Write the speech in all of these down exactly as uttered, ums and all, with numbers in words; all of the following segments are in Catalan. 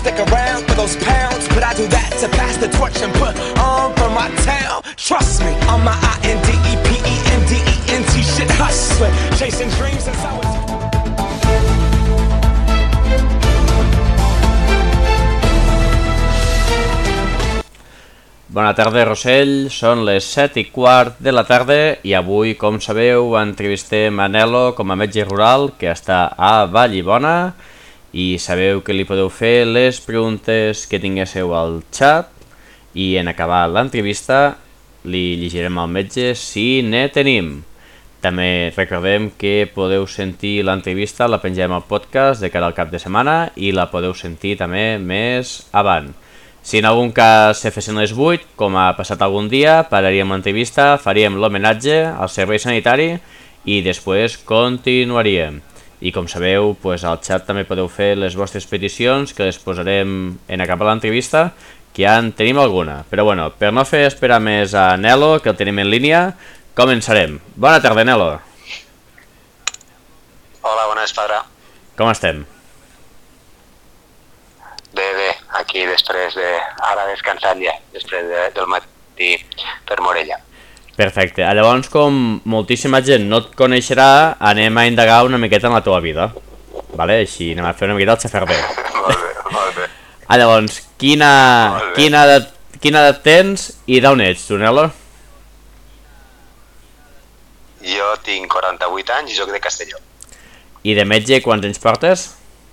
stick around for those pounds, but I do that to pass the torch and put on for my town. Trust me, I'm my I N D E P E N D E N T shit hustling, chasing dreams since I was... Bona tarda, Rossell. Són les set i quart de la tarda i avui, com sabeu, entrevistem a Nelo com a metge rural que està a Vallibona i sabeu que li podeu fer les preguntes que tinguéssiu al xat i en acabar l'entrevista li llegirem al metge si ne tenim. També recordem que podeu sentir l'entrevista, la pengem al podcast de cara al cap de setmana i la podeu sentir també més avant. Si en algun cas se fessin les vuit, com ha passat algun dia, pararíem l'entrevista, faríem l'homenatge al servei sanitari i després continuaríem. I com sabeu, pues, al xat també podeu fer les vostres peticions, que les posarem en acabar l'entrevista, que ja en tenim alguna. Però bueno, per no fer esperar més a Nelo, que el tenim en línia, començarem. Bona tarda, Nelo. Hola, bona vesprada. Com estem? Bé, bé, aquí després de... ara descansant ja, després de, del matí per Morella. Perfecte. Llavors, com moltíssima gent no et coneixerà, anem a indagar una miqueta en la teva vida. Vale? Així anem a fer una miqueta el xafer bé. Molt bé, molt bé. Ah, llavors, quina, quina, edat, quina edat tens i d'on ets, tu, Nelo? Jo tinc quaranta-vuit anys i soc de Castelló. I de metge quants anys portes?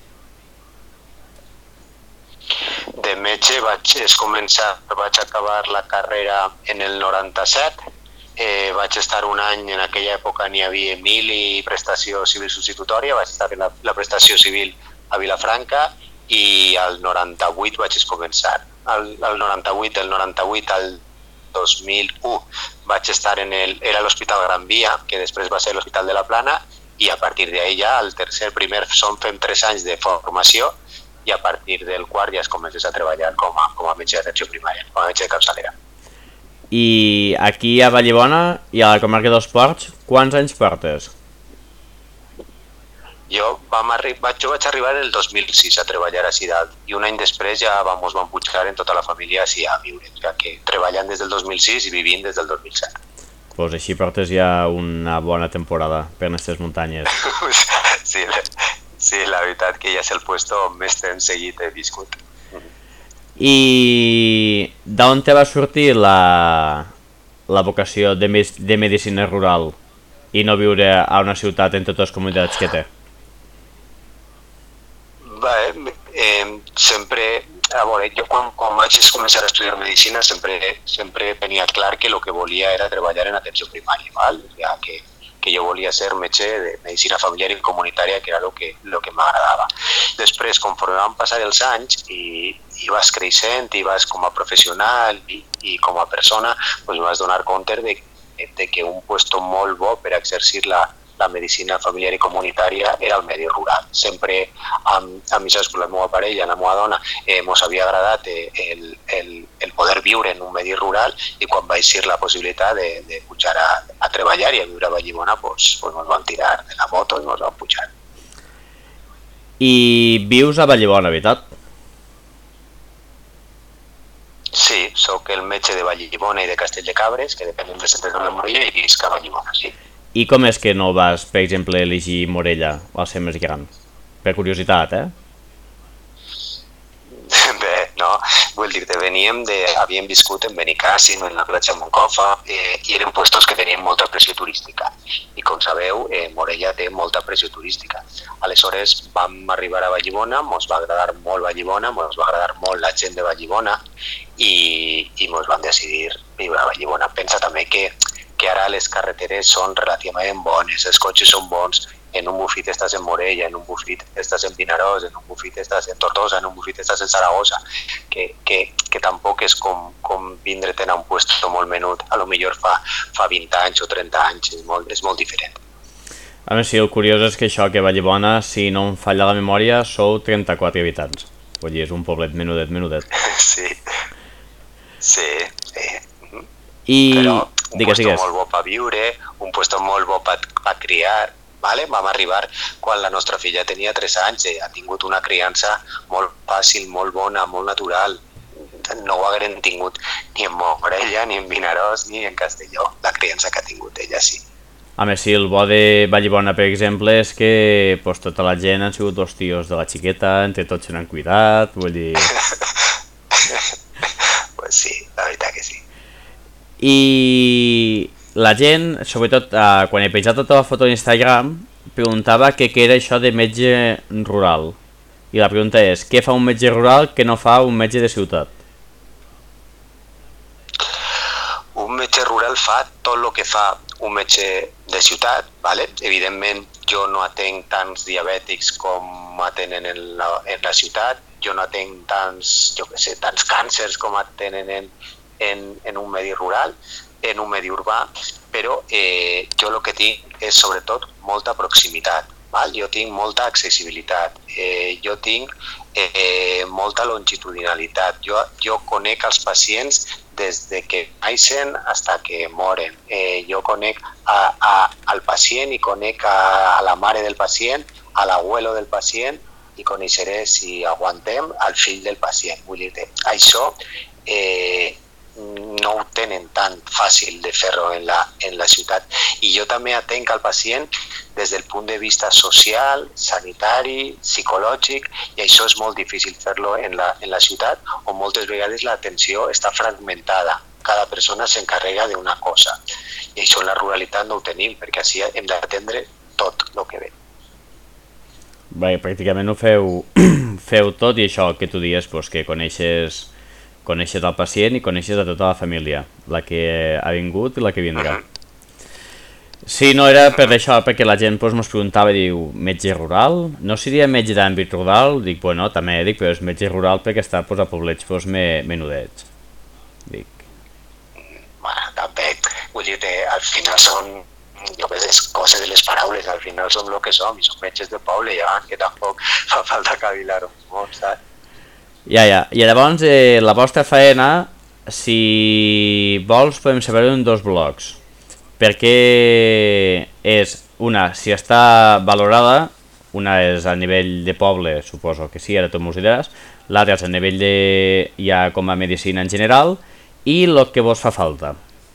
De metge vaig començar, vaig acabar la carrera en el noranta-set, eh, vaig estar un any, en aquella època n'hi havia mil i prestació civil substitutòria, vaig estar en la, la prestació civil a Vilafranca i al noranta-vuit vaig començar. Al, al noranta-vuit, del noranta-vuit al dos mil u vaig estar en el, era l'Hospital Gran Via, que després va ser l'Hospital de la Plana, i a partir d'ahí ja, el tercer, primer, som fem tres anys de formació, i a partir del quart ja es comences a treballar com a, com a metge d'atenció primària, com a metge de capçalera. I aquí a Vallibona i a la comarca dels Ports, quants anys portes? Jo, vam arri vaig, jo vaig arribar el dos mil sis a treballar així dalt i un any després ja vam, vam pujar en tota la família així a viure, ja que treballant des del dos mil sis i vivint des del dos mil set. Pues així portes ja una bona temporada per aquestes muntanyes. Sí, sí, la veritat que ja és el puesto on més temps seguit he viscut. I d'on te va sortir la, la vocació de, de medicina rural i no viure a una ciutat en totes les comunitats que té? Bé, eh, sempre, a veure, jo quan, quan vaig començar a estudiar medicina sempre, sempre tenia clar que el que volia era treballar en atenció primària, val? Ja que que jo volia ser metge de medicina familiar i comunitària, que era el que, lo que m'agradava. Després, conforme van passar els anys i, i vas creixent i vas com a professional i, i com a persona, doncs vas donar compte de, de que un puesto molt bo per exercir la, la medicina familiar i comunitària era el medi rural. Sempre amb, amb la meva parella, la meva dona, eh, mos havia agradat eh, el, el, el poder viure en un medi rural i quan va ser la possibilitat de, de pujar a, a treballar i a viure a Vallibona, pues, pues ens vam tirar de la moto i ens vam pujar. I vius a Vallibona, veritat? Sí, sóc el metge de Vallibona i de Castell de Cabres, que depenen de Sant Andreu de Morella, i visc a Vallibona, sí. I com és que no vas, per exemple, elegir Morella al ser més gran? Per curiositat, eh? Bé, no, vull dir-te, veníem de... havíem viscut en Benicàssim, en la platja Moncofa, eh, i eren puestos que tenien molta pressió turística. I com sabeu, eh, Morella té molta pressió turística. Aleshores vam arribar a Vallibona, mos va agradar molt Vallibona, mos va agradar molt la gent de Vallibona i, i mos vam decidir viure a Vallibona. Pensa també que que ara les carreteres són relativament bones, els cotxes són bons, en un bufit estàs en Morella, en un bufit estàs en Vinaròs, en un bufit estàs en Tortosa, en un bufit estàs en Saragossa, que, que, que tampoc és com, com vindre't a un puesto molt menut, a lo millor fa, fa vint anys o trenta anys, és molt, és molt diferent. A més, sí, el curiós és que això, que Vallibona, si no em falla la memòria, sou trenta-quatre habitants. Vull dir, és un poblet menudet, menudet. Sí, sí, sí. I... Però un digues, puesto digues. molt bo per viure, un puesto molt bo per, per criar, Vale? Vam arribar quan la nostra filla tenia tres anys i ha tingut una criança molt fàcil, molt bona, molt natural. No ho hagueren tingut ni en Morella, ni en Vinaròs, ni en Castelló, la criança que ha tingut ella, sí. A més, sí, el bo de Vallibona, per exemple, és que pues, tota la gent han sigut dos tios de la xiqueta, entre tots se n'han cuidat, vull dir... Pues sí, la veritat que sí. I la gent, sobretot eh, quan he penjat tota la foto a Instagram, preguntava què era això de metge rural. I la pregunta és, què fa un metge rural que no fa un metge de ciutat? Un metge rural fa tot el que fa un metge de ciutat, ¿vale? Evidentment jo no atenc tants diabètics com atenen en la, en la ciutat, jo no atenc tants, jo què sé, tants càncers com atenen en, en, en un medi rural, en un medi urbà, però eh, jo el que tinc és sobretot molta proximitat, val? Jo tinc molta accessibilitat, eh, jo tinc eh, molta longitudinalitat, jo, jo conec els pacients des de que naixen fins que moren. Eh, jo conec a, a, al pacient i conec a, a la mare del pacient, a l'abuelo del pacient i coneixeré, si aguantem, al fill del pacient. Vull dir, això eh, no ho tenen tan fàcil de fer-ho en, la, en la ciutat. I jo també atenc al pacient des del punt de vista social, sanitari, psicològic, i això és molt difícil fer-lo en la, en la ciutat, on moltes vegades l'atenció està fragmentada. Cada persona s'encarrega d'una cosa. I això en la ruralitat no ho tenim, perquè així hem d'atendre tot el que ve. Bé, pràcticament ho feu, feu tot, i això que tu dies, pues, que coneixes, coneixes el pacient i coneixes a tota la família, la que ha vingut i la que vindrà. Uh-huh. Sí, no, era per això, perquè la gent pues, mos preguntava, diu, metge rural? No seria metge d'àmbit rural? Dic, bueno, també dic, però és metge rural perquè està pues, a poblets pues, me, menudets. Dic. Bueno, també, vull dir, al final són, jo què sé, coses de les paraules, al final som el que som, i som metges de poble, ja, que tampoc fa falta cavilar-ho molt, saps? Ja, ja, i llavors eh, la vostra feina, si vols, podem saber-ho en dos blocs. Perquè és una, si està valorada, una és a nivell de poble, suposo que sí, ara tu m'ho diràs, l'altra és a nivell de ja com a medicina en general, i el que vos fa falta.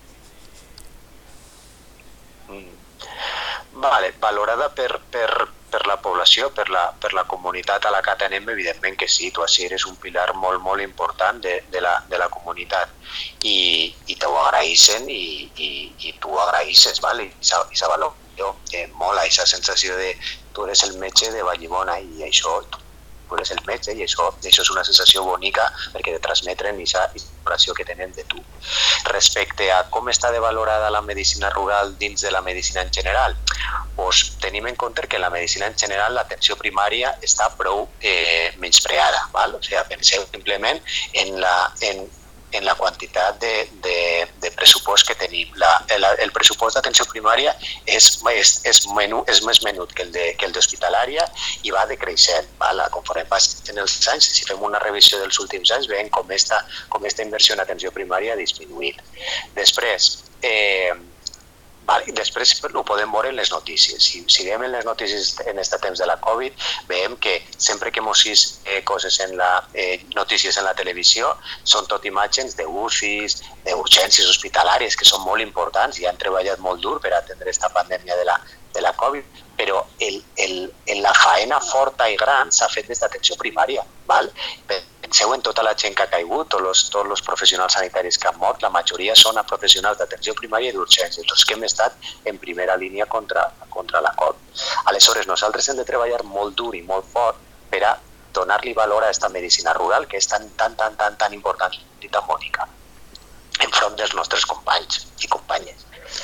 Vale, valorada per, per, per la població, per la, per la comunitat a la que atenem, evidentment que sí, tu així eres un pilar molt, molt important de, de, la, de la comunitat i, i t'ho agraeixen i, i, i tu ho agraeixes, vale? I s'avalora eh, molt aquesta sensació de tu eres el metge de Vallibona i això, tu eres el metge i això, això és una sensació bonica perquè te transmeten aquesta valoració que tenen de tu. Respecte a com està de valorada la medicina rural dins de la medicina en general, pues, tenim en compte que la medicina en general, l'atenció primària està prou eh, menyspreada, val? O sigui, penseu simplement en la, en, en la quantitat de, de, de pressupost que tenim. La, el, el pressupost d'atenció primària és, és, és, menu, és més menut que el de, que el d'hospitalària i va decreixent. Val? Conforme passen els anys, si fem una revisió dels últims anys, veiem com esta, com esta inversió en atenció primària ha disminuït. Després, eh, Vale, després ho podem veure en les notícies. Si, si veiem en les notícies en aquest temps de la Covid, veiem que sempre que mos eh, coses en la, eh, notícies en la televisió són tot imatges d'U C Is, d'urgències hospitalàries, que són molt importants i han treballat molt dur per atendre aquesta pandèmia de la, de la Covid, però el, el, el, la faena forta i gran s'ha fet des d'atenció primària. Val? Penseu en tota la gent que ha caigut, tots els, tots els professionals sanitaris que han mort, la majoria són professionals d'atenció primària i d'urgències, els que hem estat en primera línia contra, contra la Covid. Aleshores, nosaltres hem de treballar molt dur i molt fort per a donar-li valor a aquesta medicina rural que és tan, tan, tan, tan, tan important i tan bonica enfront dels nostres companys i companyes.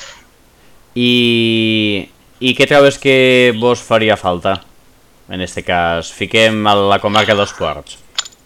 I, i què trobes que vos faria falta? En este cas, fiquem a la comarca dels Ports.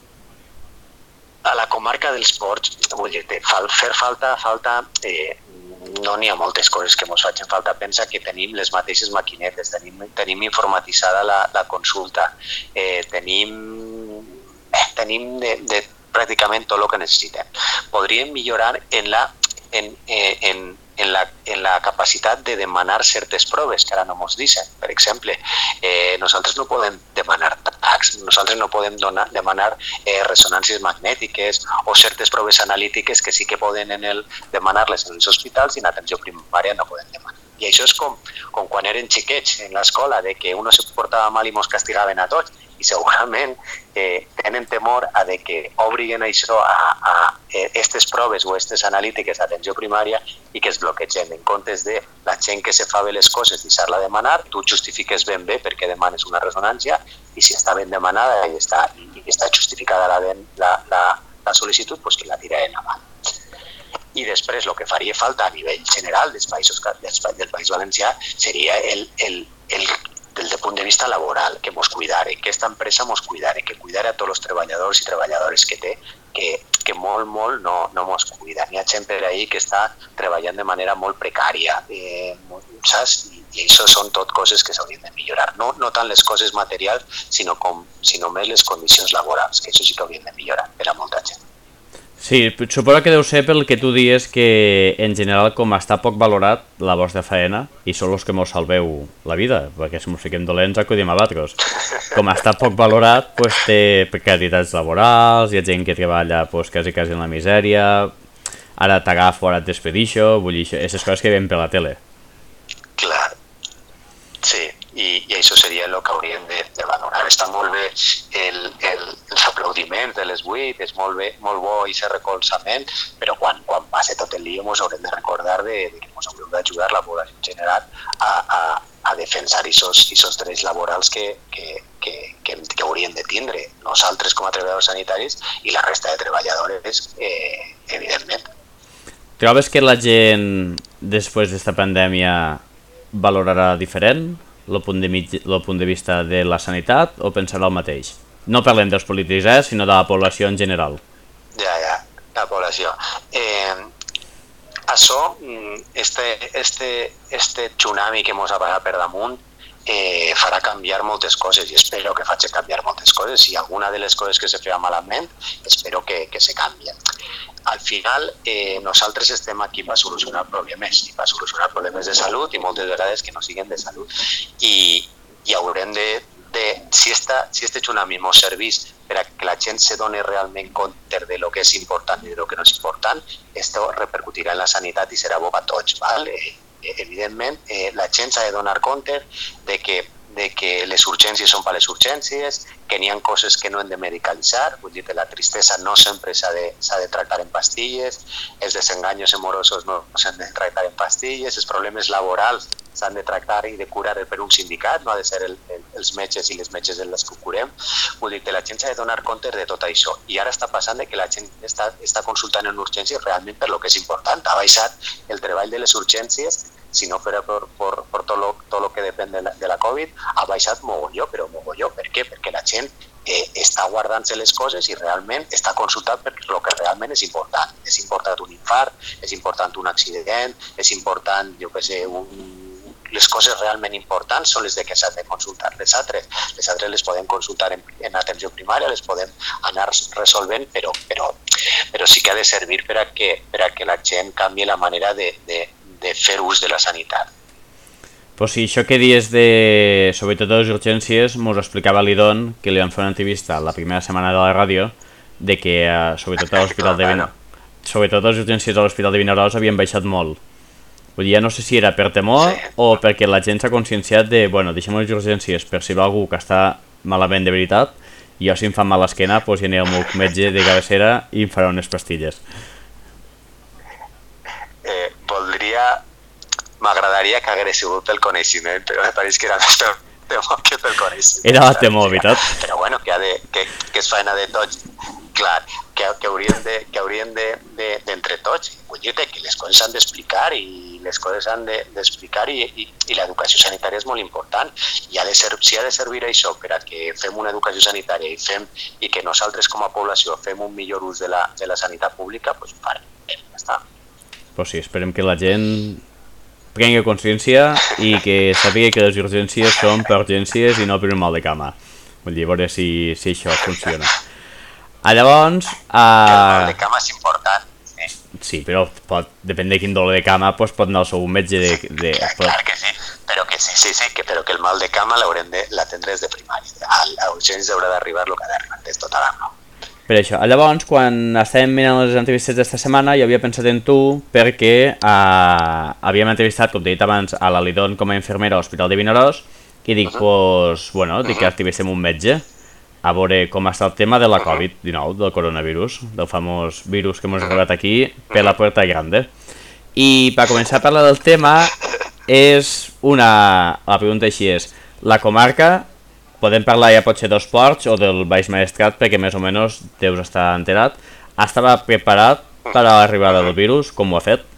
A la comarca dels Ports, vull dir, fer falta, falta eh, no n'hi ha moltes coses que ens facin falta. Pensa que tenim les mateixes maquinetes, tenim, tenim informatitzada la, la consulta, eh, tenim, eh, tenim de, de pràcticament tot el que necessitem. Podríem millorar en la, en, eh, en, en la, en la capacitat de demanar certes proves que ara no mos dicen. Per exemple, eh, nosaltres no podem demanar tacs, nosaltres no podem donar, demanar eh, ressonàncies magnètiques o certes proves analítiques que sí que poden en el, demanar-les en els hospitals i en atenció primària no poden demanar. I això és com, com quan eren xiquets en l'escola, de que uno se portava mal i mos castigaven a tots, i segurament eh, tenen temor a de que obriguen això a, a aquestes proves o aquestes analítiques d'atenció primària i que es bloquegen. En comptes de la gent que se fa bé les coses, deixar-la demanar, tu justifiques ben bé perquè demanes una ressonància i si està ben demanada i està, i està justificada la, la, la, la sol·licitud, pues que la tira endavant. I després el que faria falta a nivell general dels països, dels, del País Valencià seria el, el, el, del punt de vista laboral, que mos cuidare, que aquesta empresa mos cuidare, que cuidare a tots els treballadors i treballadores que té, que, que molt, molt no, no mos cuida. N'hi ha gent per ahí que està treballant de manera molt precària, eh, saps? I, i això són tot coses que s'haurien de millorar. No, no tant les coses materials, sinó, com, sinó més les condicions laborals, que això sí que haurien de millorar per a molta gent. Sí, suposo que deu ser pel que tu dius que en general com està poc valorat la vostra feina i són els que mos salveu la vida, perquè si mos fiquem dolents acudim a batros. Com està poc valorat, pues, té precarietats laborals, hi ha gent que treballa pues, quasi quasi en la misèria, ara t'agafo, ara et despedixo, vull dir, aquestes coses que veiem per la tele. Clar, sí, i, i això seria el que hauríem de, de valorar. Està molt bé el, el, els aplaudiments de les vuit, és molt, bé, molt bo aquest recolzament, però quan, quan passe tot el dia ens haurem de recordar de, de que ens haurem d'ajudar la població en general a, a, a defensar aquests drets laborals que, que, que, que, que hauríem de tindre nosaltres com a treballadors sanitaris i la resta de treballadores, eh, evidentment. Trobes que la gent, després d'esta pandèmia, valorarà diferent el punt, de mig, el punt de vista de la sanitat o pensarà el mateix? No parlem dels polítics, eh, sinó de la població en general. Ja, ja, la població. Eh, això, este, este, este tsunami que ens ha passat per damunt, eh, farà canviar moltes coses i espero que faci canviar moltes coses i alguna de les coses que se feia malament espero que, que se canvien. Al final, eh, nosaltres estem aquí per solucionar problemes, i per solucionar problemes de salut i moltes vegades que no siguin de salut. I, i haurem de, de si, esta, si este tsunami ens servís per a que la gent se doni realment compte de lo que és important i de lo que no és important, esto repercutirà en la sanitat i serà bo a tots, val? Eh, evidentment, eh, la gent s'ha de donar compte de que de que les urgències són per les urgències, que n'hi ha coses que no hem de medicalitzar, vull dir que la tristesa no sempre s'ha de, s'ha de tractar en pastilles, els desenganyos amorosos no s'han de tractar en pastilles, els problemes laborals s'han de tractar i de curar per un sindicat, no ha de ser el, el, els metges i les metges en les que ho curem, vull dir que la gent s'ha de donar compte de tot això. I ara està passant que la gent està, està consultant en urgències realment per lo que és important. Ha baixat el treball de les urgències, si no fora per, per, per tot, lo, tot lo que depèn de la, de la Covid, ha baixat mogolló, però mogolló. Per què? Perquè la gent eh, està guardant-se les coses i realment està consultant per lo que realment és important. És important un infart, és important un accident, és important, jo què sé, un, les coses realment importants són les de que s'han de consultar. Les altres, les altres les podem consultar en, en atenció primària, les podem anar resolvent, però, però, però sí que ha de servir per a que, per a que la gent canvi la manera de, de, de fer ús de la sanitat. Pues sí, això que dius de, sobretot de les urgències, mos explicava l'Idon, que li van fer una entrevista la primera setmana de la ràdio, de que eh, sobretot a l'Hospital de Vinaròs, sobretot les urgències a l'Hospital de Vinaròs havien baixat molt. Vull dir, ja no sé si era per temor sí. o perquè la gent s'ha conscienciat de, bueno, deixem les urgències per si va algú que està malament de veritat, i jo si em fa mal l'esquena, doncs ja aniré al meu metge de cabecera i em farà unes pastilles. Eh, voldria... M'agradaria que hagués sigut pel coneixement, però me pareix que era més pel temor que pel coneixement. Era la temor, veritat? Però bueno, que, ha de, que, que és feina de tots, clar, que, que hauríem de, que hauríem de, de, d'entre tots. Vull dir que les coses s'han d'explicar i les coses s'han de, d'explicar i, i, i l'educació sanitària és molt important. I ha de ser, si ha de servir això per a que fem una educació sanitària i, fem, i que nosaltres com a població fem un millor ús de la, de la sanitat pública, doncs ho farem. Ja està. Pues sí, esperem que la gent prengui consciència i que sàpiga que les urgències són per urgències i no per un mal de cama. Vull dir, a veure si, si això funciona. A llavors... Uh... El mal de cama és important. Sí. Sí, però pot, depèn de quin dolor de cama, doncs pot anar al seu metge de... de clar, pot... clar que sí, però que sí, sí, sí, que, però que el mal de cama l'haurem de l'atendre des de primari. A, a urgències haurà d'arribar el que ha d'arribar, és tot ara no. Per això, llavors, quan estàvem mirant les entrevistes d'esta setmana, jo havia pensat en tu perquè eh, havíem entrevistat, com t'he dit abans, a la Lidon com a infermera a l'Hospital de Vinaròs i dic, uh -huh. pues, bueno, dic uh -huh. que activéssim un metge a veure com està el tema de la covid dinou, del coronavirus, del famós virus que hemos arribat aquí per la puerta grande. I per començar a parlar del tema, és una... la pregunta així és, la comarca, podem parlar ja potser dels ports o del Baix Maestrat, perquè més o menys deus estar enterat, estava preparat per a l'arribada del virus, com ho ha fet?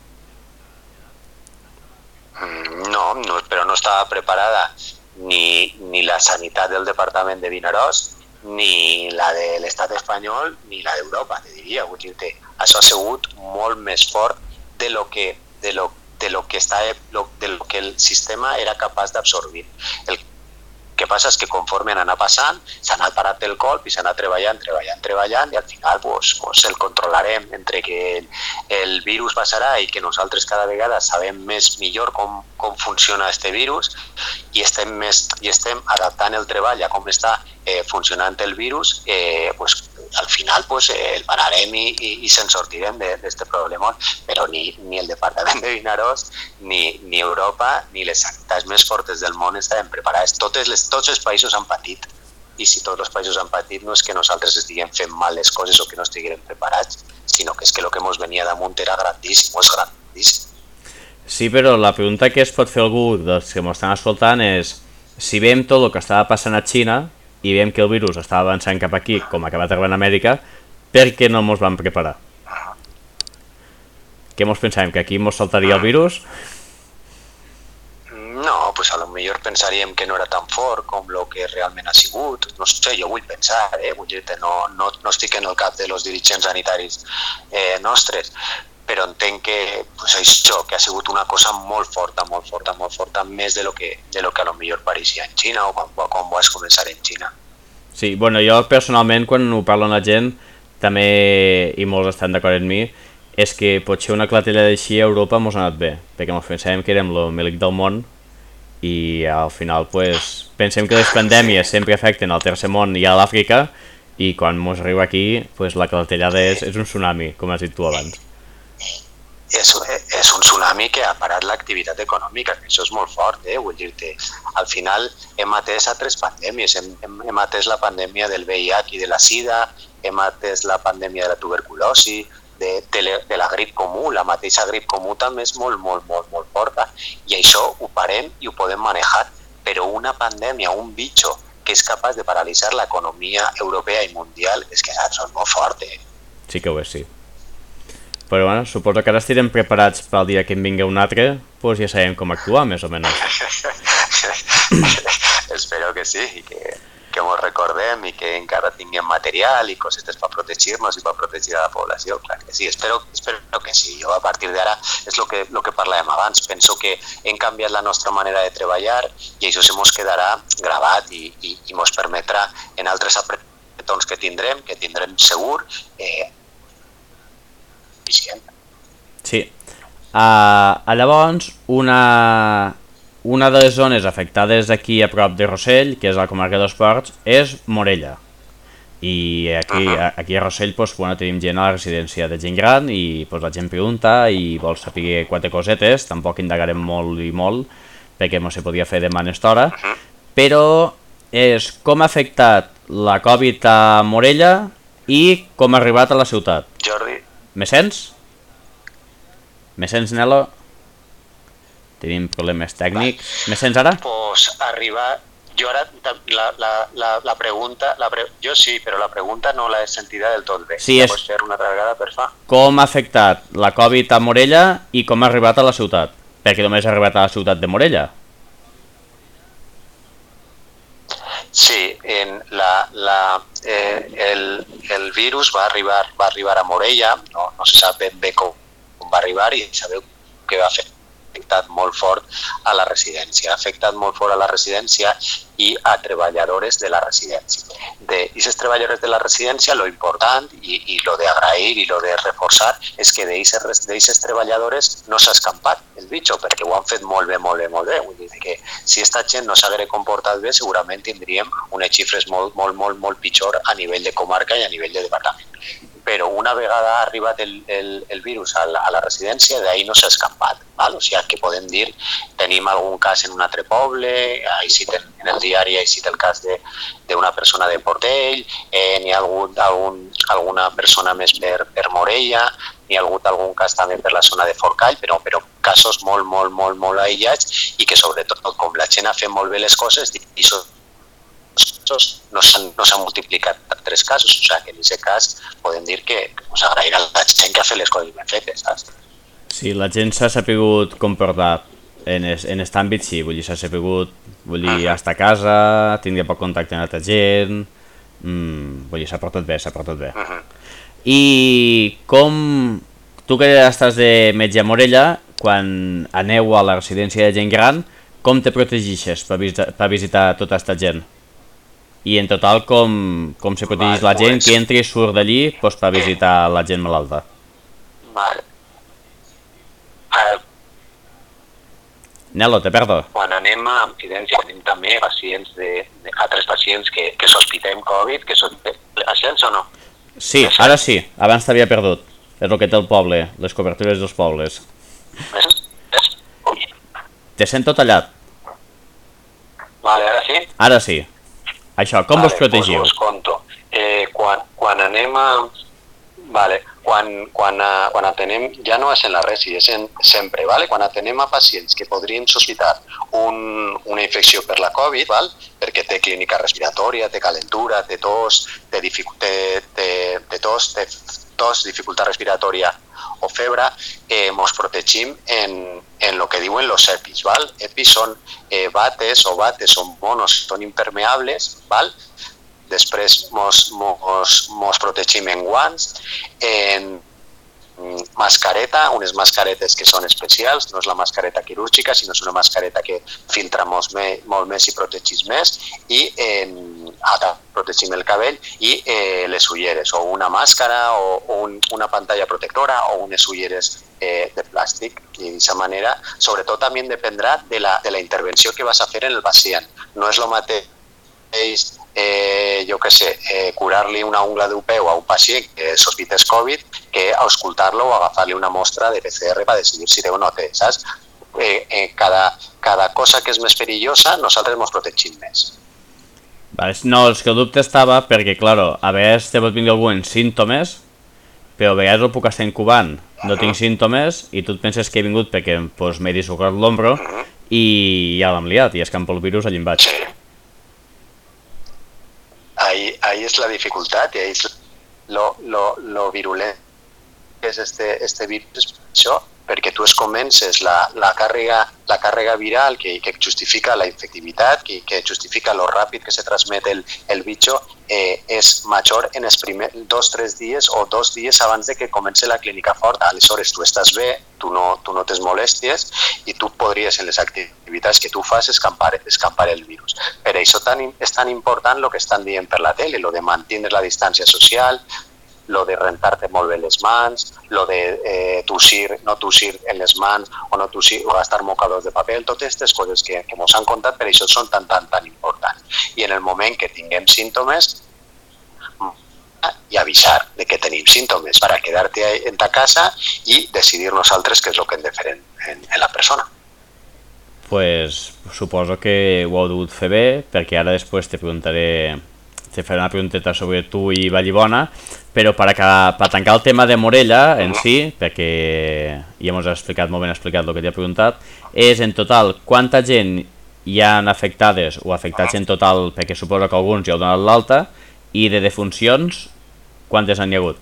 No, no, però no estava preparada ni, ni la sanitat del departament de Vinaròs, ni la de l'estat espanyol ni la d'Europa, te diria. Vull dir-te, això ha sigut molt més fort de lo que, de lo, de lo que, està, de lo que el sistema era capaç d'absorbir. El que passa és que conforme han anat passant, s'ha anat parat el colp i s'ha anat treballant, treballant, treballant i al final pues, pues, el controlarem entre que el, el virus passarà i que nosaltres cada vegada sabem més millor com, com funciona este virus i estem, més, i estem adaptant el treball a com està eh, funcionant el virus, eh, pues, al final pues, eh, el pararem i, i, i se'n sortirem d'aquest problema, però ni, ni el departament de Vinaròs, ni, ni Europa, ni les sanitats més fortes del món estaven preparades. Totes les, tots els països han patit, i si tots els països han patit no és que nosaltres estiguem fent mal les coses o que no estiguem preparats, sinó que és que el que ens venia damunt era grandíssim, és grandíssim. Sí, però la pregunta que es pot fer algú dels que m'estan escoltant és, si veiem tot el que estava passant a Xina, i veiem que el virus estava avançant cap aquí, com ha acabat arribant a Amèrica, per què no ens vam preparar? Què ens pensàvem? Que aquí ens saltaria el virus? No, pues a lo millor pensaríem que no era tan fort com el que realment ha sigut. No sé, jo vull pensar, eh? Vull dir-te, no, no, no estic en el cap de los dirigents sanitaris eh, nostres, però entenc que pues, això, que ha sigut una cosa molt forta, molt forta, molt forta, més de lo que, de lo que a lo millor pareixia en Xina o quan, quan vas començar en Xina. Sí, bueno, jo personalment, quan ho parlo amb la gent, també, i molts estan d'acord amb mi, és que potser una clatellada així a Europa mos ha anat bé, perquè ens pensàvem que érem el melic del món i al final pues, pensem que les pandèmies sempre afecten al tercer món i a l'Àfrica i quan mos arriba aquí pues, la clatellada és, és un tsunami, com has dit tu abans. És, és un tsunami que ha parat l'activitat econòmica, que això és molt fort, eh? Vull dir-te, al final hem atès altres pandèmies, hem, hem, hem atès la pandèmia del V I H i de la sida, hem atès la pandèmia de la tuberculosi, de, de, de la grip comú, la mateixa grip comú també és molt, molt, molt, molt forta, i això ho parem i ho podem manejar, però una pandèmia, un bitxo que és capaç de paralitzar l'economia europea i mundial, és que saps, és molt fort, eh? Sí que ho és, sí. Però bueno, suposo que ara estirem preparats pel dia que en vinga un altre, doncs ja sabem com actuar, més o menys. Espero que sí, i que, que ens recordem i que encara tinguem material i cosetes per protegir-nos i per protegir a la població, clar que sí, espero, espero que sí. Jo a partir d'ara és el que, lo que parlàvem abans, penso que hem canviat la nostra manera de treballar i això se mos quedarà gravat i, i, i mos permetrà en altres apretons que tindrem, que tindrem segur, eh, Sí. Uh, llavors, una, una de les zones afectades aquí a prop de Rossell, que és la comarca dels Ports, és Morella. I aquí, uh -huh. aquí a Rossell pues, bueno, tenim gent a la residència de gent gran i pues, la gent pregunta i vol saber quatre cosetes, tampoc indagarem molt i molt, perquè no se podia fer demà en estora, uh -huh. però és com ha afectat la Covid a Morella i com ha arribat a la ciutat. Jordi. Me sents? Me sents, Nelo? Tenim problemes tècnics. Me sents ara? Pues arribar... Jo ara, la, la, la, la pregunta... La pre... Jo sí, però la pregunta no l'he sentida del tot bé. Sí, ja és... pots fer una altra vegada, per fa? Com ha afectat la Covid a Morella i com ha arribat a la ciutat? Perquè només ha arribat a la ciutat de Morella. Sí, en la, la, eh, el, el virus va arribar, va arribar a Morella, no, no se sap ben bé com, com va arribar i sabeu què va fer afectat molt fort a la residència, ha afectat molt fort a la residència i a treballadores de la residència. De aquests treballadors de la residència, lo important i, i lo de agrair i lo de reforçar és que d'aquestes treballadores no s'ha escampat el bitxo, perquè ho han fet molt bé, molt bé, molt bé. Vull dir que si aquesta gent no s'hagués comportat bé, segurament tindríem unes xifres molt, molt, molt, molt pitjor a nivell de comarca i a nivell de departament. Però una vegada ha arribat el, el, el virus a la, a la residència, d'ahir no s'ha escampat. Val? O sigui que podem dir, tenim algun cas en un altre poble, ahí sí ten, en el diari hi ha el cas d'una persona de Portell, eh, n'hi ha hagut algun, alguna persona més per, per Morella, n'hi ha hagut algun cas també per la zona de Forcall, però, però casos molt, molt, molt, molt aïllats i que sobretot, com la gent ha fet molt bé les coses, i no s'han no multiplicat per tres casos, o sigui que en aquest cas podem dir que us agrair a la gent que ha fet les coses ben fetes, saps? Sí, la gent s'ha sapigut comportar en aquest àmbit, sí, vull dir, s'ha sapigut, vull dir, uh-huh. estar a casa, tindre poc contacte amb altra gent, mm, vull dir, s'ha portat bé, s'ha portat bé. Uh-huh. I com, tu que estàs de metge a Morella, quan aneu a la residència de gent gran, com te protegixes per visitar, per visitar tota aquesta gent? I en total com, com se protegeix la gent que entri i surt d'allí pues, per visitar la gent malalta? Vale. Nelo, te perdo. Quan anem a incidència, tenim també pacients de, de altres pacients que, que sospitem Covid, que són pacients o no? Sí, ara sí, abans t'havia perdut. És el que té el poble, les cobertures dels pobles. Te sento tallat. Vale, ara sí? Ara sí. Això, com vale, vos protegiu? Pues us conto. Eh, quan, quan anem a... Vale, quan, quan, a, quan atenem, ja no és en la resi, és en, sempre, vale? Quan atenem a pacients que podrien sospitar un, una infecció per la Covid, val? Perquè té clínica respiratòria, té calentura, té tos, té, té, té, té tos, té tos, dificultat respiratòria o febre, eh, ens protegim en, en lo que diuen los EPIs, val? EPIs són eh, bates o bates o monos, són impermeables, val? Després mos, mos, mos protegim en guants, en mascareta, unes mascaretes que són especials, no és la mascareta quirúrgica, sinó és una mascareta que filtra molt, me, molt més i protegís més, i en, ara protegim el cabell i eh, les ulleres, o una màscara, o, o un, una pantalla protectora, o unes ulleres eh, de plàstic. I d'aquesta manera, sobretot també dependrà de la, de la intervenció que vas a fer en el pacient. No és el mateix Eh, jo què sé, eh, curar-li una ungla d'un peu a un pacient que sospites Covid que auscultar-lo o agafar-li una mostra de P C R per decidir si té o no té, saps? Eh, eh, cada, cada cosa que és més perillosa, nosaltres ens protegim més. Vale, no, és que el dubte estava perquè, claro, a vegades te pot vindre algun símptomes, però a vegades el puc estar incubant, no tinc símptomes, i tu et penses que he vingut perquè pues, m'he dislocat l'ombro i ja l'hem liat, i escampo el virus allí en vaig. Sí. Ahí, ahí es la dificultad y ahí es lo, lo, lo virulent que és este, este virus, això, perquè tu es comences la, la, càrrega, la càrrega viral que, que justifica la infectivitat, que, que justifica lo ràpid que se transmet el, el bitxo, eh, és major en els primers dos o tres dies o dos dies abans de que comenci la clínica forta. Aleshores, tu estàs bé, tu no, tu no tens molèsties i tu podries en les activitats que tu fas escampar, escampar el virus. Per això tan, és tan important el que estan dient per la tele, lo de mantenir la distància social, lo de rentar-te molt bé les mans, lo de eh, tossir, no tossir en les mans o no tossir o gastar mocadors de paper, totes aquestes coses que, que ens han contat, per això són tan, tan, tan importants. I en el moment que tinguem símptomes, i avisar de que tenim símptomes per a quedar-te en ta casa i decidir nosaltres què és el que hem de fer en, en, en la persona. Pues suposo que ho heu dut fer bé, perquè ara després te preguntaré, te faré una pregunteta sobre tu i Vallibona, però per, acabar, per tancar el tema de Morella en si, perquè ja ens has explicat molt ben explicat el que t'he preguntat, és en total quanta gent hi han afectades o afectats en total, perquè suposo que alguns ja heu donat l'alta, i de defuncions, quantes n'hi ha hagut?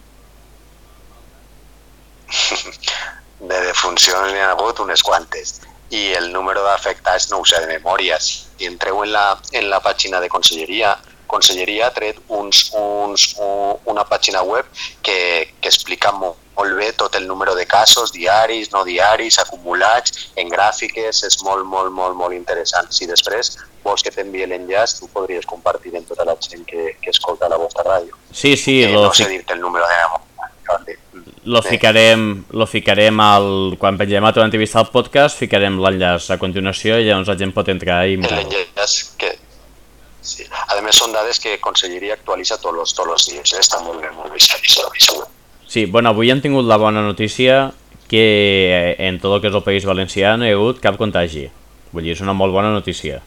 De defuncions n'hi ha hagut unes quantes. I el número d'afectats no ho sé de memòria. Si entreu en la, en la pàgina de Conselleria, Conselleria ha tret uns, uns, una pàgina web que, que explica molt, molt bé tot el número de casos, diaris, no diaris, acumulats, en gràfiques, és molt, molt, molt, molt interessant. Si després vols que t'enviï l'enllaç, tu podries compartir amb tota la gent que, que escolta la vostra ràdio. Sí, sí. Eh, lo no sé dir-te el número de memòria. Lo ficarem, lo ficarem al, quan pengem a tota entrevista al podcast, ficarem l'enllaç a continuació i llavors la gent pot entrar i mirar. L'enllaç que... Sí. A més, són dades que Conselleria actualitza tots els, tots els dies. Eh? Està molt bé, molt bé, segur. Sí, bueno, avui hem tingut la bona notícia que en tot el que és el País Valencià no hi ha hagut cap contagi. Vull dir, és una molt bona notícia.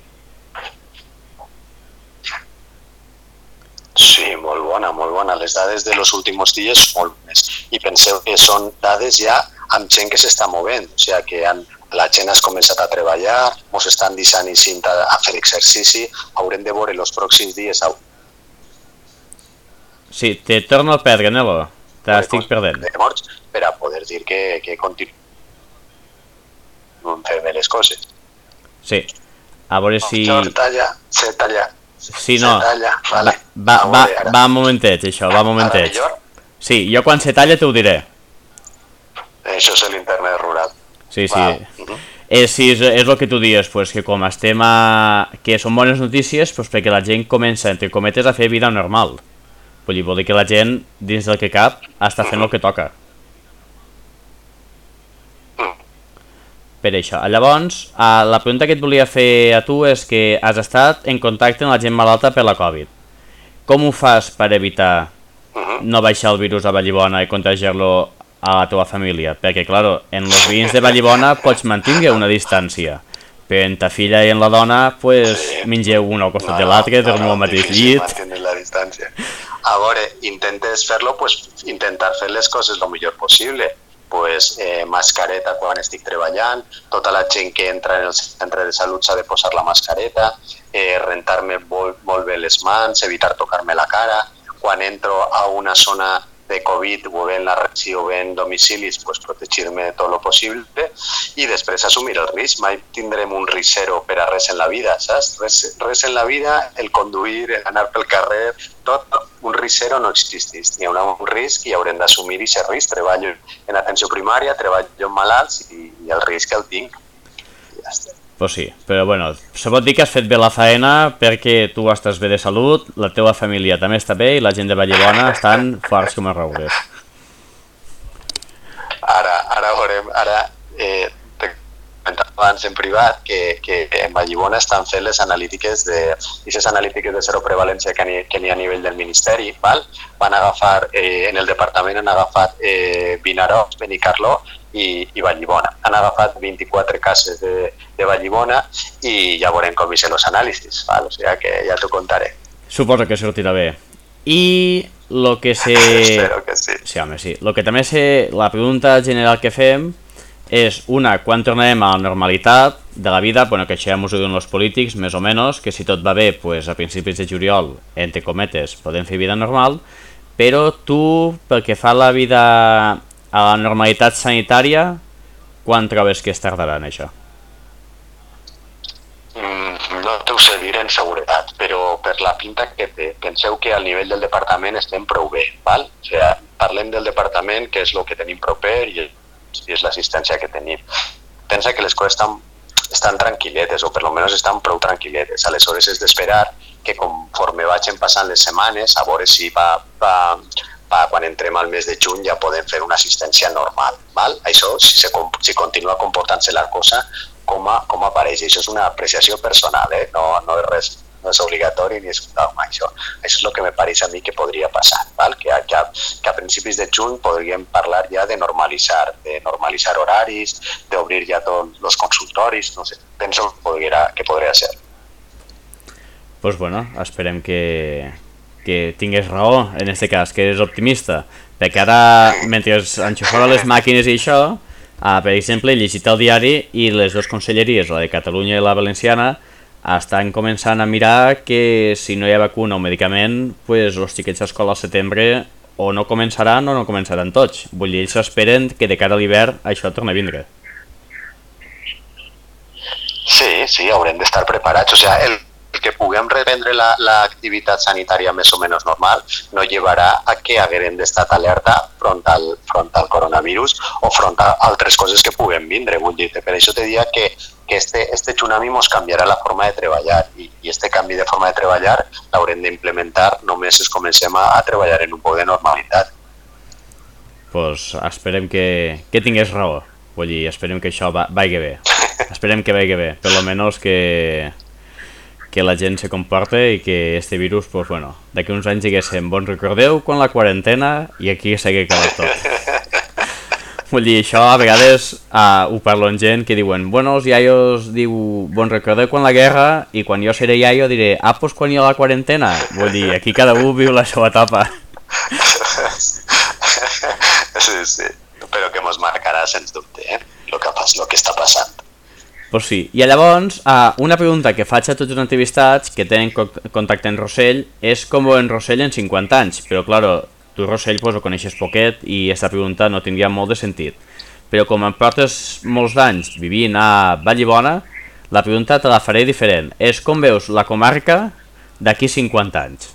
Sí, molt bona, molt bona. Les dades de los últimos dies són molt bones. I penseu que són dades ja amb gent que s'està movent. O sigui, que han, la gent ha començat a treballar, ens estan deixant i cinta a fer exercici, haurem de veure els pròxims dies. Sí, te torno a perdre, Nelo. T'estic perdent. De morts, per a poder dir que, que continuem fent bé les coses. Sí, a veure si... Se talla, se talla. Sí, no. Se talla, vale. Va, va, va un momentet, això, va un momentet. Sí, jo quan se talla t'ho diré. Això és l'internet rural. Sí, sí. Uh-huh. Eh, sí, és, és el que tu dius, pues, que com estem a... que són bones notícies, pues, perquè la gent comença, entre cometes, a fer vida normal. Vull dir, vol dir que la gent, dins del que cap, està fent el que toca. Per això. Llavors, la pregunta que et volia fer a tu és que has estat en contacte amb la gent malalta per la Covid. Com ho fas per evitar no baixar el virus a Vallibona i contagiar-lo a la teva família? Perquè, clar, en els veïns de Vallibona pots mantenir una distància, però en ta filla i en la dona, pues, mengeu un al costat de l'altre, dormiu al mateix llit. Mantenir la distància. A veure, intentes fer-lo, pues, intentar fer les coses el millor possible. Pues, eh, mascareta quan estic treballant, tota la gent que entra en el centre de salut s'ha de posar la mascareta, eh, rentar-me molt, molt bé les mans, evitar tocar-me la cara. Quan entro a una zona de Covid o bé en la regió o bé en domicilis, pues, protegir-me tot el possible i després assumir el risc. Mai tindrem un risc zero per a res en la vida, saps? Res, res en la vida, el conduir, el anar pel carrer, tot, un risc zero no existeix. Hi haurà un risc i haurem d'assumir aquest risc. Treballo en atenció primària, treballo en malalts i, i el risc el tinc. I ja està. Pues sí, però bueno, se pot dir que has fet bé la faena perquè tu estàs bé de salut, la teva família també està bé i la gent de Vallibona estan forts com a roures. Ara, ara veurem, ara eh, te comentava abans en privat que, que en Vallibona estan fent les analítiques de, aquestes analítiques de seroprevalència que n'hi, que n'hi ha a nivell del Ministeri, val? Van agafar, eh, en el departament han agafat eh, Vinaròs, Benicarló i, i Vallibona. Han agafat vint-i-quatre cases de, de Vallibona i ja veurem com hi els anàlisis, val? O sigui que ja t'ho contaré. Suposo que sortirà bé. I lo que sé... Espero que sí. Sí, home, sí. Lo que també sé, la pregunta general que fem és, una, quan tornarem a la normalitat de la vida, bueno, que això ja m'ho diuen els polítics, més o menys, que si tot va bé, pues, a principis de juliol, entre cometes, podem fer vida normal, però tu, pel que fa a la vida, a la normalitat sanitària, quan trobes que es tardarà en això? Mm, no t'ho sé dir en seguretat, però per la pinta que té, penseu que al nivell del departament estem prou bé, val? O sigui, parlem del departament, que és el que tenim proper i és l'assistència que tenim. Pensa que les coses estan, estan tranquil·letes, o per almenys estan prou tranquil·letes. Aleshores és d'esperar que conforme vagin passant les setmanes, a veure si va, va, va, quan entrem al mes de juny ja podem fer una assistència normal. Val? Això, si, se, si continua comportant-se la cosa com, a, com apareix. Això és una apreciació personal, eh? no, no és res, no és obligatori ni és dogma. Això, això és el que me pareix a mi que podria passar, val? Que, que, a, que a principis de juny podríem parlar ja de normalitzar, de normalitzar horaris, d'obrir ja tots els consultoris, no sé, penso que podria, que podria ser. Pues bueno, esperem que, que tingués raó, en aquest cas, que eres optimista, perquè ara, mentre enxufava les màquines i això, uh, per exemple, he llegit el diari i les dues conselleries, la de Catalunya i la valenciana, estan començant a mirar que si no hi ha vacuna o medicament, pues, els xiquets d'escola al setembre o no començaran o no començaran tots. Vull dir, ells esperen que de cara a l'hivern això torni a vindre. Sí, sí, haurem d'estar preparats. O sigui, el que puguem reprendre l'activitat sanitària més o menys normal no llevarà a que haguem d'estar alerta front al, front al coronavirus o front a altres coses que puguem vindre. Vull dir, per això te diria que, que este, este tsunami ens canviarà la forma de treballar i, i este canvi de forma de treballar l'haurem d'implementar només si comencem a, a treballar en un poc de normalitat. Pues esperem que, que tingués raó. Vull dir, esperem que això va, vagi bé. Esperem que vagi bé. Per lo menos que, que la gent se comporte i que este virus, pues bueno, d'aquí uns anys diguéssim, bon recordeu quan la quarantena i aquí s'hagi acabat tot. Vull dir, això a vegades uh, ho parlo amb gent que diuen, bueno, els iaios diu, bon recordeu quan la guerra i quan jo seré iaio diré, ah, pues quan hi ha la quarantena. Vull dir, aquí cada un viu la seva etapa. Sí, sí, però que mos marcarà sens dubte, eh? Lo que, lo que està passant. Pues sí, i llavors uh, una pregunta que faig a tots els entrevistats que tenen contacte amb Rossell és com veu en Rossell en cinquanta anys, però claro, tu Rossell pues, ho coneixes poquet i aquesta pregunta no tindria molt de sentit. Però com em portes molts anys vivint a Vallibona, la pregunta te la faré diferent. És com veus la comarca d'aquí cinquanta anys?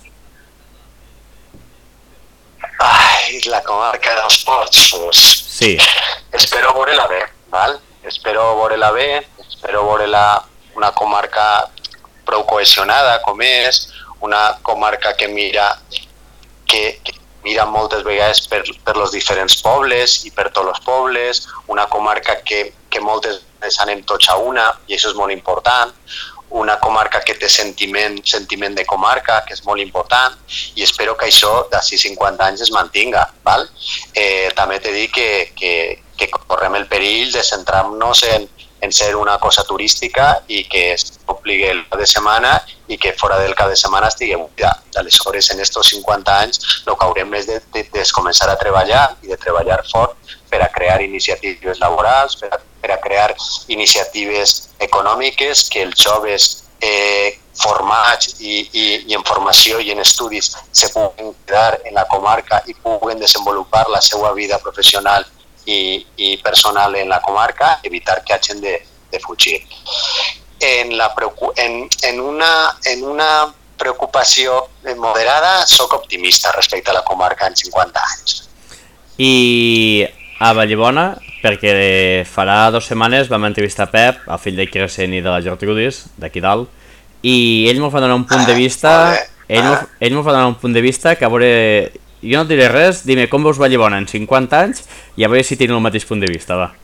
Ai, la comarca dels Ports, pues... Sí. Espero veure-la bé, val? Espero veure-la bé, espero veure-la una comarca prou cohesionada com és, una comarca que mira que, que mira moltes vegades per, per els diferents pobles i per tots els pobles, una comarca que, que moltes vegades anem tots a una i això és molt important, una comarca que té sentiment, sentiment de comarca, que és molt important, i espero que això d'ací cinquanta anys es mantinga. Val? Eh, també t'he dit que, que, que correm el perill de centrar-nos en, en ser una cosa turística i que s'ompligui el cap de setmana i que fora del cap de setmana estigui buida. Aleshores, en estos cinquanta anys, el que haurem és de, de, de començar a treballar i de treballar fort per a crear iniciatives laborals, per a, per a crear iniciatives econòmiques, que els joves eh, formats i, i, i en formació i en estudis se puguen quedar en la comarca i puguen desenvolupar la seva vida professional i, i personal en la comarca, evitar que hagin de, de fugir. En, la, en, en, una, en una preocupació moderada, soc optimista respecte a la comarca en cinquanta anys. I a Vallibona, perquè farà dues setmanes vam entrevistar Pep, el fill de Crescent i de la Gertrudis, d'aquí dalt, i ell m'ho va donar un punt de vista, ell m'ho ell m'ho va donar un punt de vista que a veure, jo no et diré res, dime com veus Vallibona en cinquanta anys i a veure si teniu el mateix punt de vista, va.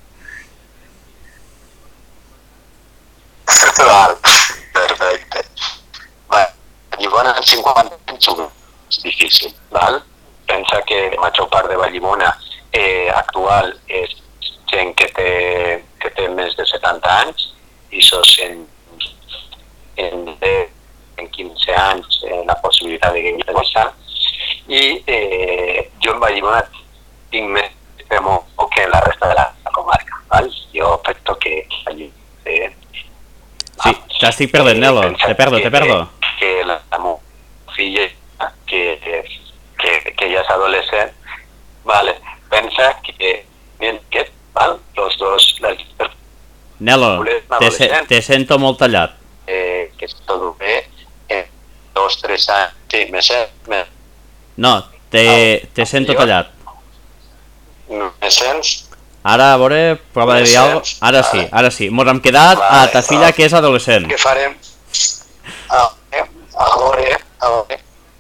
Val, perfecte. Vallibona en cinquanta anys és difícil, val? Pensa que la major part de Vallibona eh, actual és gent que té, que té més de setanta anys i sos en, en, en quinze anys eh, la possibilitat de que passar i eh, jo en Vallibona tinc més temor que en la resta de la comarca, val? Jo penso que eh, sí, t'estic perdent, Nelo, te perdo, te perdo. Que la, la meva filla que, que, que ja és adolescent, vale, pensa que bien, que val, los dos les, Nelo, te, se, te sento molt tallat. Eh, que tot bé en dos, tres anys, sí, me sent, me... No, te, te sento tallat. Me sents? Ara, a veure, prova de dir alguna cosa. Ara sí, ara sí. Mos hem quedat a ta filla que és adolescent. Què farem? A veure, a veure.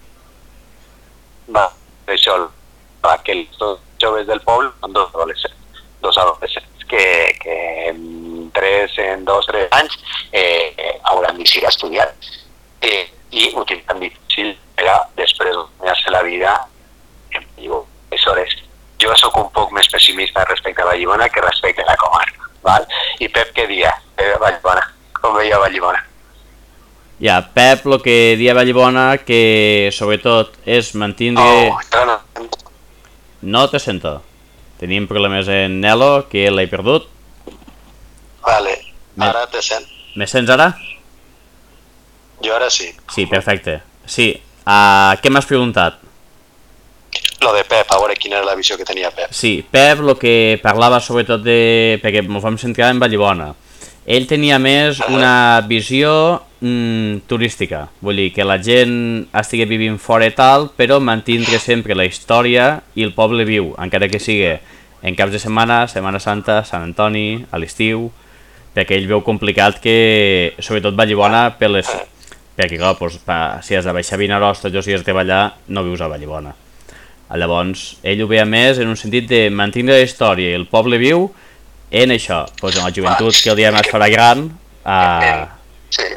Va, això, va, que els dos joves del poble són dos adolescents, dos adolescents que, que en tres, en dos, tres anys eh, hauran d'eixir a estudiar eh, i ho tindran difícil però després de guanyar-se la vida en Vallibona. Aleshores, jo soc un poc més pessimista respecte a Vallibona que respecte a la comarca, val? I Pep què dia? Eh, Vallibona, com veia Vallibona? Ja, Pep el que dia a Vallibona que sobretot és mantindre... Oh, no. No te sento. Tenim problemes en Nelo, que l'he perdut. Vale, ara te sent. Me sents ara? Jo ara sí. Sí, perfecte. Sí, uh, què m'has preguntat? Lo de Pep, a veure quina era la visió que tenia Pep. Sí, Pep el que parlava sobretot de... perquè ens vam centrar en Vallibona. Ell tenia més una visió mm, turística. Vull dir, que la gent estigui vivint fora i tal, però mantindre sempre la història i el poble viu, encara que sigui en caps de setmana, Setmana Santa, Sant Antoni, a l'estiu, perquè ell veu complicat que, sobretot Vallibona, per les... perquè clar, doncs, pa, si has de baixar a Vinaròs tots els dies de treballar, no vius a Vallibona. Llavors, ell ho veia més en un sentit de mantenir la història i el poble viu en això, doncs en la joventut que el dia més farà gran. Uh... Sí.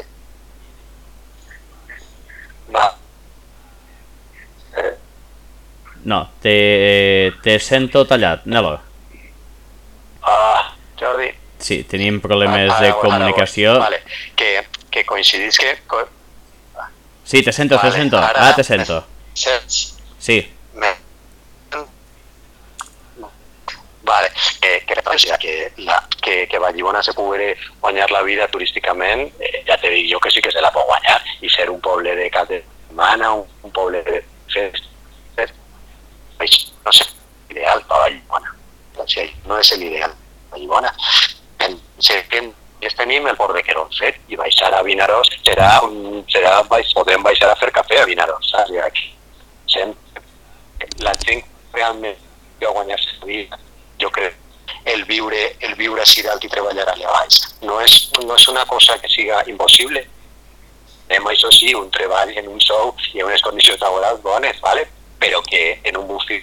Va. Eh. No, te, te sento tallat, Nelo. Ah, Jordi. Sí, tenim problemes ah, de ara, comunicació. Ara, vale, que, que coincidís que... Sí, te sento, vale, te sento, ara, ara te sento. Saps? Sí. Me... Vale, que, que, que, la, que, que Vallibona se pugui guanyar la vida turísticament, eh, ja te dic jo que sí que se la pot guanyar, i ser un poble de cap de setmana, un, un poble de festes, no sé, ideal per Vallibona. Doncs no és l'ideal per Vallibona. Sé que ja tenim el port de Querol fet, i baixar a Vinaròs serà un, serà, podem baixar a fer cafè a Vinaròs, saps? Aquí. La gent realment va guanyar-se la vida. Jo crec el viure, el viure així dalt i treballar allà baix. No és, no és una cosa que siga impossible. Anem, això sí, un treball en un sou i en unes condicions laborals bones, ¿vale? Però que en un bufí...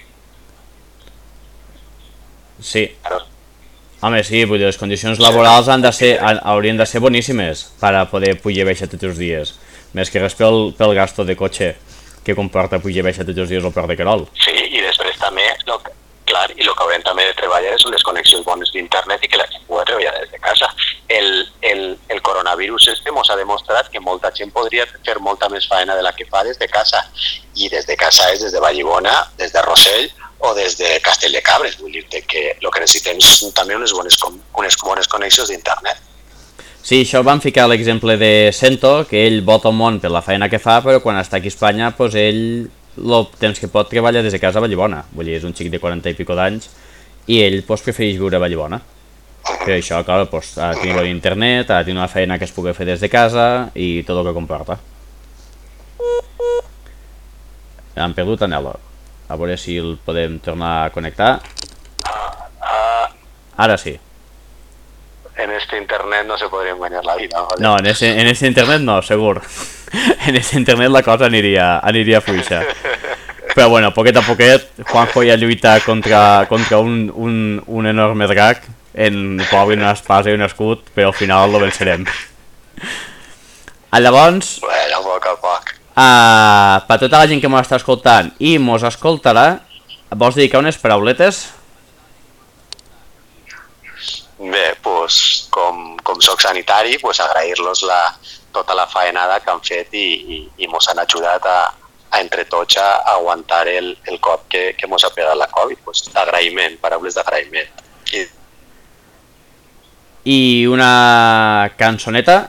Sí. Claro. Home, sí, vull dir, les condicions laborals han de ser, han, haurien de ser boníssimes per a poder pujar i baixar tots els dies. Més que res pel, pel gasto de cotxe que comporta pujar i baixar tots els dies al Port de Querol. Sí, i després també, lo que, clar, i el que haurem també de treballar són les connexions bones d'internet i que la gent pugui treballar des de casa. El, el, el coronavirus este mos ha demostrat que molta gent podria fer molta més faena de la que fa des de casa. I des de casa és des de Vallibona, des de Rossell o des de Castell de Cabres. Vull dir que el que necessitem són també unes bones, unes bones connexions d'internet. Sí, això van ficar l'exemple de Sento, que ell vota el món per la feina que fa, però quan està aquí a Espanya, doncs ell el temps que pot treballar des de casa a Vallibona. Vull dir, és un xic de quaranta i pico d'anys i ell doncs, prefereix viure a Vallibona. Per això, clar, doncs, ha de tenir bon internet, ha de tenir una feina que es pugui fer des de casa i tot el que comporta. Hem perdut a Nelo. A veure si el podem tornar a connectar. Ara sí. En este internet no se podria guanyar la vida, ¿vale? No, en este, en este internet no, segur. En este internet la cosa aniria, aniria fluixa. Però bueno, poquet a poquet, Juanjo ja lluita contra, contra un, un, un enorme drac en qual una espasa i un escut, però al final lo vencerem. Llavors, bueno, poc a poc. Uh, per tota la gent que m'està escoltant i mos escoltarà, vols dedicar unes parauletes? Bé, pues, com, com soc sanitari, pues, agrair-los la, tota la faenada que han fet i, i, i mos han ajudat a, a entre tots a aguantar el, el cop que, que mos ha pegat la Covid. Pues, agraïment, paraules d'agraïment. I... I una cançoneta?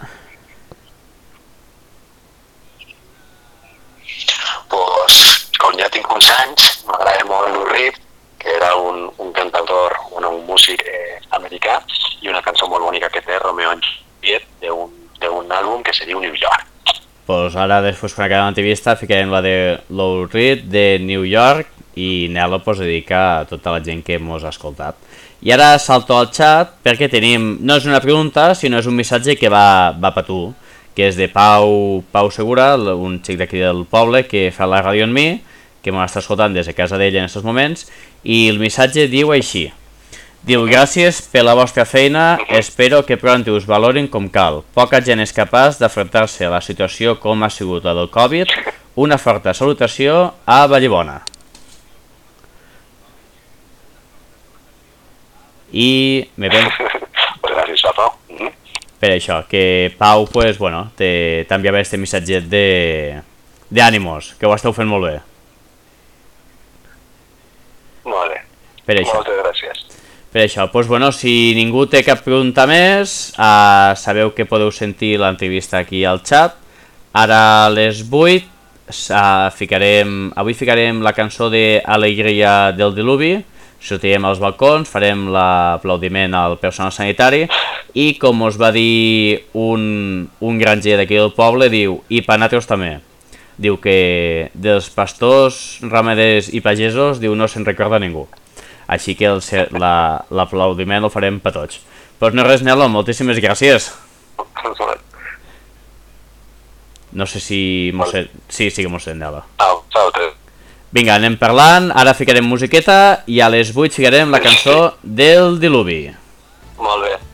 Pues, com ja tinc uns anys, m'agrada molt Lou Reed, que era un, un cantautor, bueno, un músic eh, americà, i una cançó molt bonica que té, Romeo and Juliet, d'un àlbum que se diu New York. Pues ara, després, quan acabem l'entrevista, ficarem la de Lou Reed, de New York, i Nelo pues, dedica a tota la gent que mos ha escoltat. I ara salto al xat, perquè tenim, no és una pregunta, sinó és un missatge que va, va per tu, que és de Pau, Pau Segura, un xic d'aquí del poble, que fa la ràdio en mi, que m'està escoltant des de casa d'ella en aquests moments, i el missatge diu així. Diu, gràcies per la vostra feina, espero que pronto us valorin com cal. Poca gent és capaç d'afrontar-se a la situació com ha sigut la del Covid. Una forta salutació a Vallibona. I me ven... Gràcies a Pau. Per això, que Pau, pues, bueno, t'enviava este missatget de d'ànimos, que ho esteu fent molt bé. Molt bé. Per això. Moltes gràcies. Per això, doncs, bueno, si ningú té cap pregunta més, uh, sabeu que podeu sentir l'entrevista aquí al xat. Ara a les vuit uh, ficarem, avui ficarem la cançó de Alegria del Diluvi, sortirem als balcons, farem l'aplaudiment al personal sanitari i, com us va dir un, un granger d'aquí del poble, diu, i per nosaltres també. Diu que dels pastors, ramaders i pagesos, diu, no se'n recorda ningú. Així que l'aplaudiment el farem per tots. Doncs no res, Nelo, moltíssimes gràcies. No sé si mos sent... Sí, sí que mos sent, Nelo. Au, au, te... Vinga, anem parlant, ara ficarem musiqueta i a les vuit ficarem la cançó del diluvi. Molt bé.